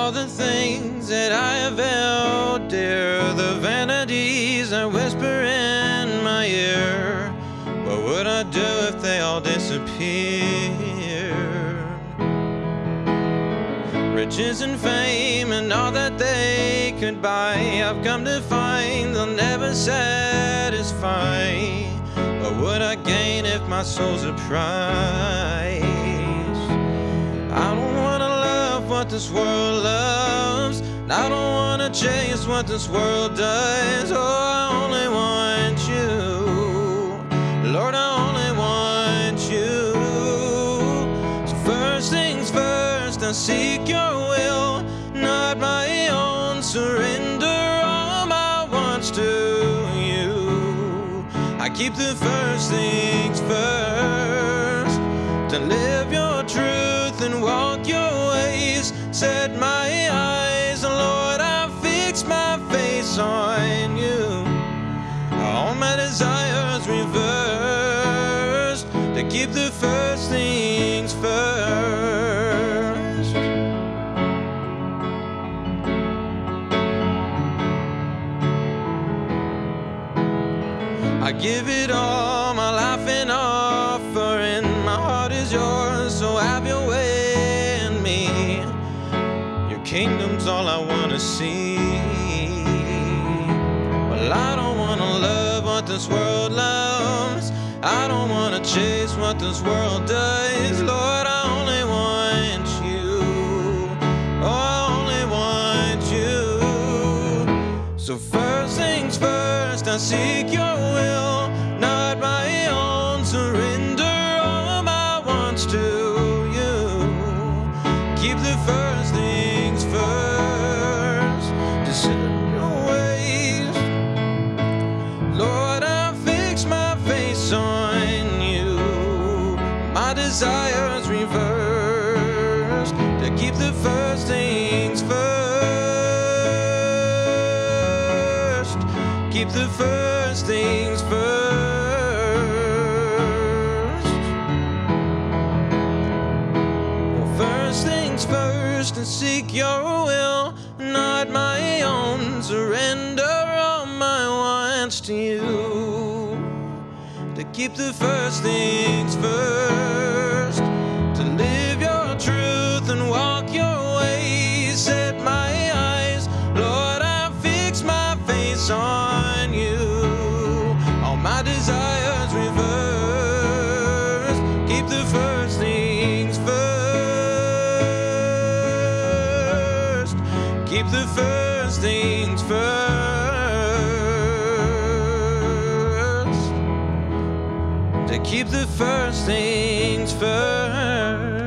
all the things that I have held dear, the vanities that whisper in my ear. What would I do if they all disappeared? Riches and fame and all that they could buy, I've come to find they'll never satisfy. What would I gain if my soul's a prize? I don't wanna love what this world loves, and I don't wanna chase what this world does. Oh, I only want you, Lord, I only want you. So first things first, I seek your will, not my own. Surrender all my wants to you. I keep the first things first, to live your truth and walk your ways. Set my eyes, Lord, I fix my face on you. All my desires reversed, to keep the first things first. I give it all, my life an offering. My heart is yours, so have your way in me. Your kingdom's all I wanna see. Well, I don't wanna love what this world loves, I don't wanna chase what this world does. Lord, I only want you, oh, I only want you. So first things first, I seek your will, not my own. Surrender all my wants to you. Keep the first things first, to set your ways. Lord, I fix my face on you. My desires reversed, to keep the first things first. Keep the first things first. Well, first things first, and seek your will, not my own. Surrender all my wants to you. To keep the first things first, to live your truth and walk your ways. Set my eyes, Lord, I fix my face on you. All my desires reversed, keep the first things first. Keep the first things first, to keep the first things first.